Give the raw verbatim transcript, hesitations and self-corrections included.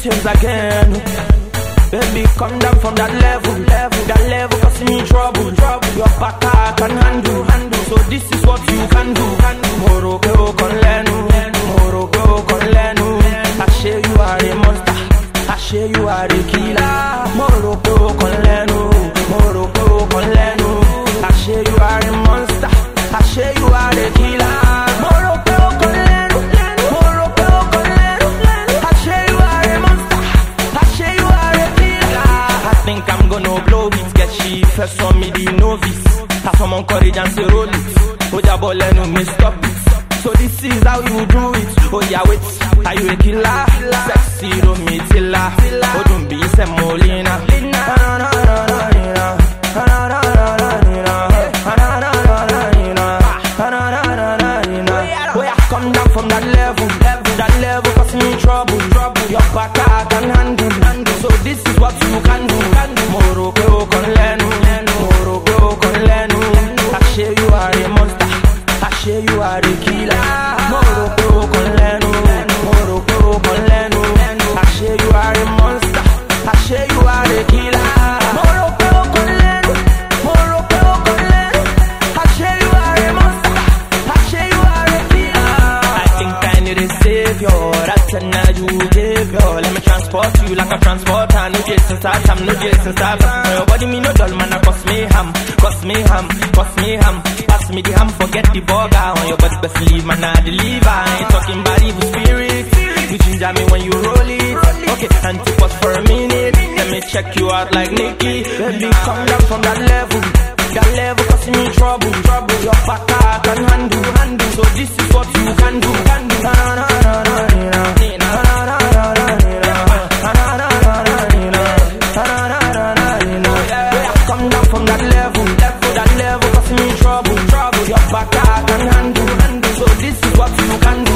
details again. Baby, come down from that level, level, that level causing me trouble, trouble. Your back I can handle, handle. So this is what you can do. Morocco con lenu, Morocco con lenu. I say you are a monster, I say you are a killer. Morocco con lenu, Morocco con lenu. I say you are a monster, I say you are a killer. Morocco con lenu, Morocco con lenu. I say you are a monster, I say you are a killer. I think I'm gonna blow it, get she first on me the novice. Have some courage and say roll it. Oja bolenu me stop it. So this is how you do it. Oh yeah, wait, are you a killer? Sexy Domitilla. Oh don't be semolina. Oh yeah, come down from that level, that level causing me trouble. Your back I can handle. So this is what you can do. Morocco con lenu, Morocco con lenu. I say you are a monster, I say you are a killer. Morocco con lenu, Morocco con lenu. I say you are a monster, I say you are a killer. Morocco con lenu, Morocco con lenu. I say you are a monster, I say you are a killer. I think I need a savior, that's an you give yo. Let me transport you like a transporter. No Jason Statham, no Jason Statham. Your body me no dull man, I cost me ham, cost me ham, cost me ham. Pass me the ham, forget the burger. On your body best leave man, I deliver. I ain't talking about evil spirit. You ginger me when you roll it. Okay, and to pause for a minute. Let me check you out like Nicky. Baby, come down from that level, that level causing me trouble, trouble. Your back I can handle, handle. So this is what you can do, can do. Na na na na na na. Come down from that level, that level causing me trouble, trouble. Your back I can handle, handle. So this is what you can do.